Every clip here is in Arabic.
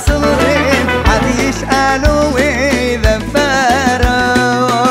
صورين عاد يسألوا ويذفروا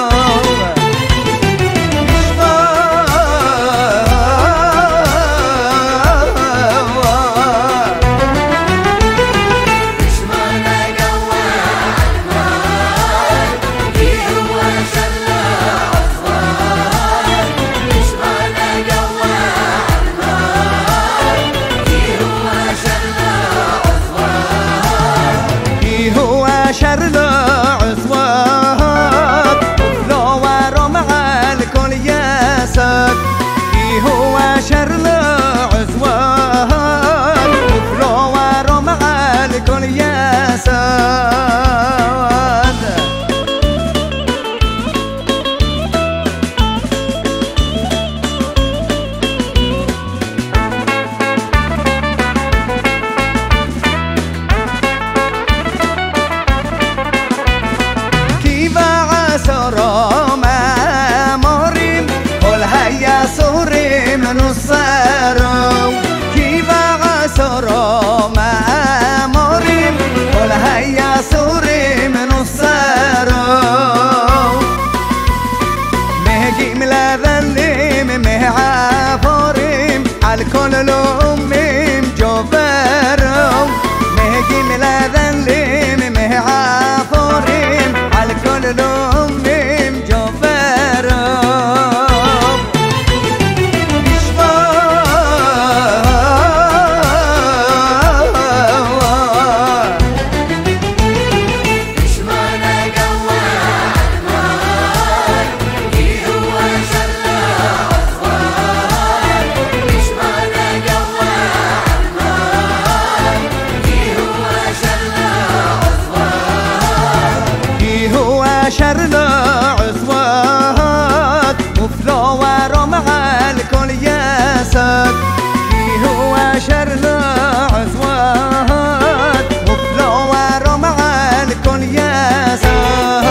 الكل الأمم جبروا مهجي ملاذن لي مهعافورين الكل الأمم جبروا شر عصوات وفلوار مع الكل ياسد هو شر عصوات وفلوار مع الكل ياسد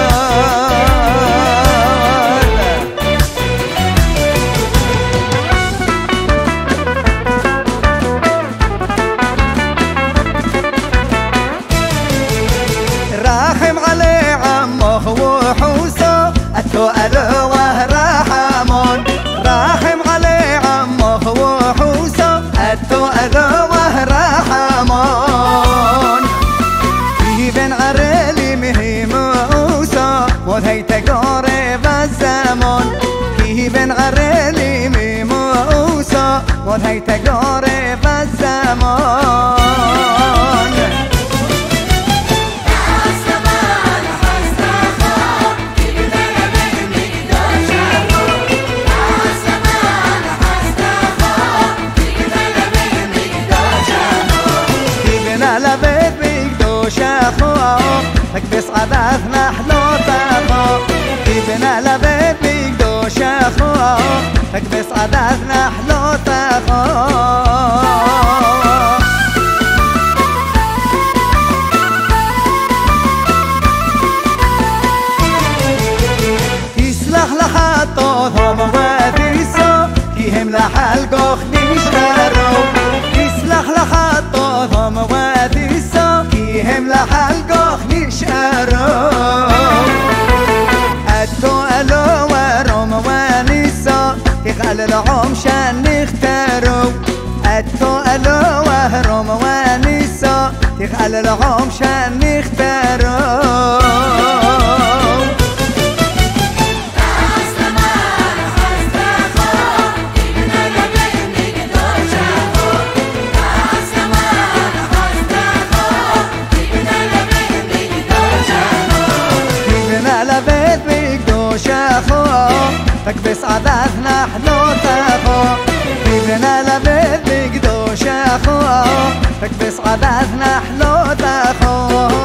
راحم علي عمه وحوسه التوألوه رحمون راحم علي عمه وحوسه التوألوه رحمون في بن عرلي مهي موسى وهي تقارب الزمن في بن عرلي مهي موسى وهي تقارب الزمن تكبس عدثنا حلو تخو بيبنا لبيت بيقدو شخو تكبس عدثنا حلو تخو يسلح لحطوهم وذيسو كيهم لحلقوخ نشترو يسلح لحطوهم وذيسو كيهم لحلقوخ التوألو ورم ونسا يغللعهم شان نختارو التوألو ورم ونسا يغللعهم شان نختارو تكبس عدثنا حلو تخو بيبنا لبيت بيقدو شاخو تكبس عدثنا حلو تخو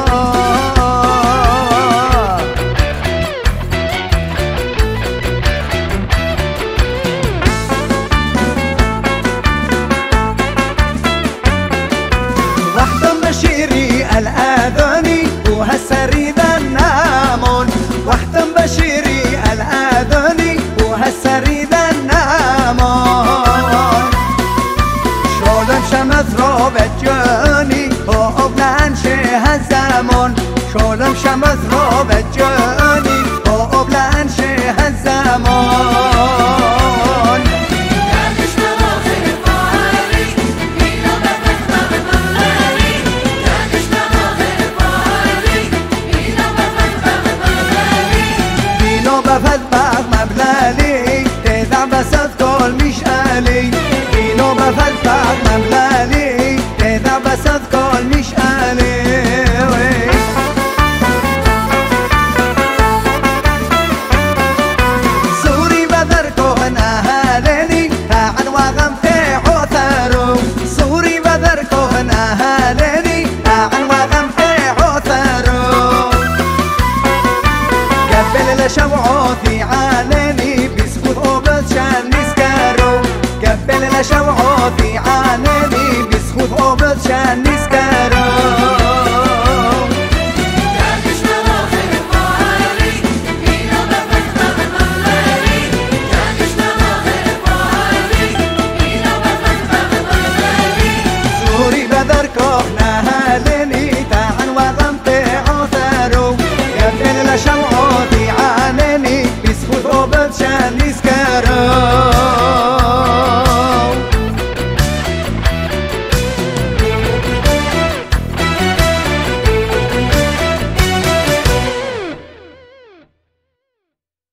وحدم بشيري الآذاني وهالسريد النامون وحدم بشيري الآذاني وهالسريد النامون شلون شمس روبت جاني وابن شه هزمون شولم شمس رو بجانی و ابلع